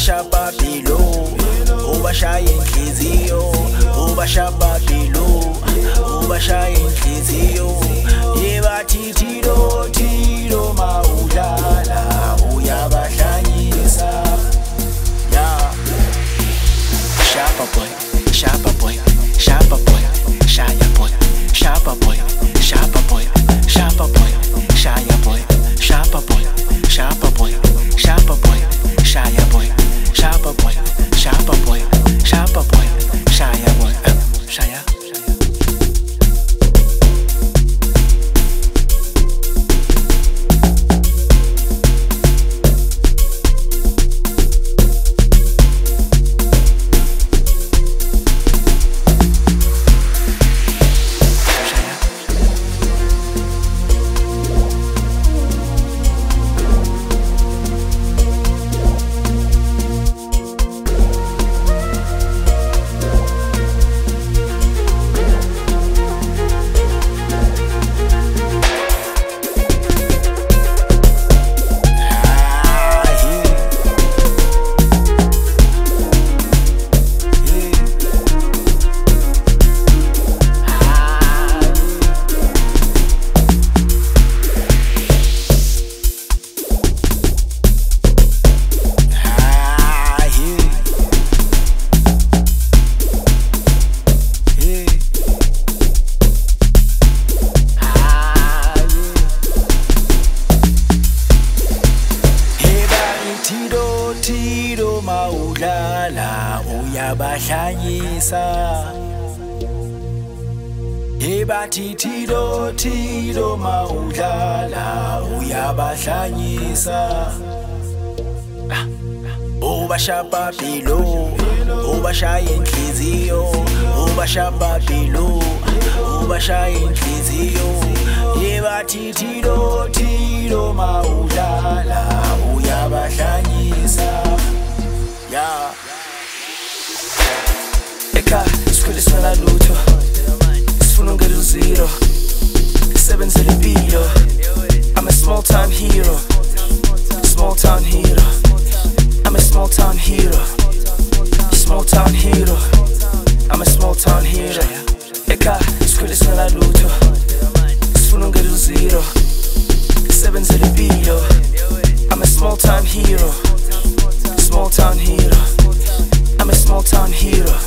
ubashapapilo ubashaya inhliziyo ubashapapilo ubashaya inhliziyo yebathi thilo thilo mawudlala uyabahlanyisa yeah. Sharper boy, sharper boy, sharper boy, shaya boy, sharper boy, sharper boy, sharper boy, shaya boy, sharper boy, sharper boy, sharper boy, shaya boy, sharper boy, sharper boy, sharper boy, shaya boy, shaya. Thilo mawudlala uyabahlanyisa yebathi thilo thilo mawudlala uyabahlanyisa ubashapapilo ubashaya inhliziyo ubashapapilo ubashaya inhliziyo yebathi thilo thilo mawudlala uyabahlanyisa yeah. Eka sikhule singela lutho sifuna ungena uzero sebenzele impilo I'm a small time hero small town hero I'm a small town hero small town hero I'm a small town hero Eka sikhule singela lutho sifuna ungena uzero sebenzele impilo I'm a small time hero small town hero I'm a small town hero